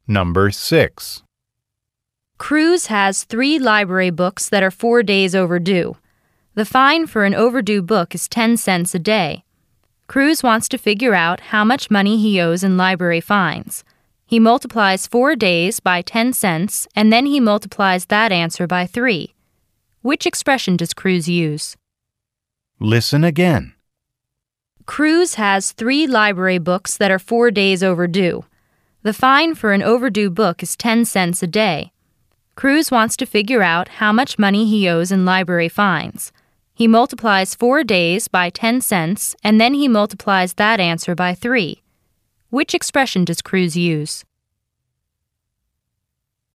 Number 6. Cruz has 3 library books that are 4 days overdue. The fine for an overdue book is 10 cents a day. Cruz wants to figure out how much money he owes in library fines. He multiplies 4 days by 10 cents, and then he multiplies that answer by 3. Which expression does Cruz use? Listen again. Cruz has 3 library books that are 4 days overdue. The fine for an overdue book is 10 cents a day. Cruz wants to figure out how much money he owes in library fines. He multiplies 4 days by 10 cents, and then he multiplies that answer by 3. Which expression does Cruz use?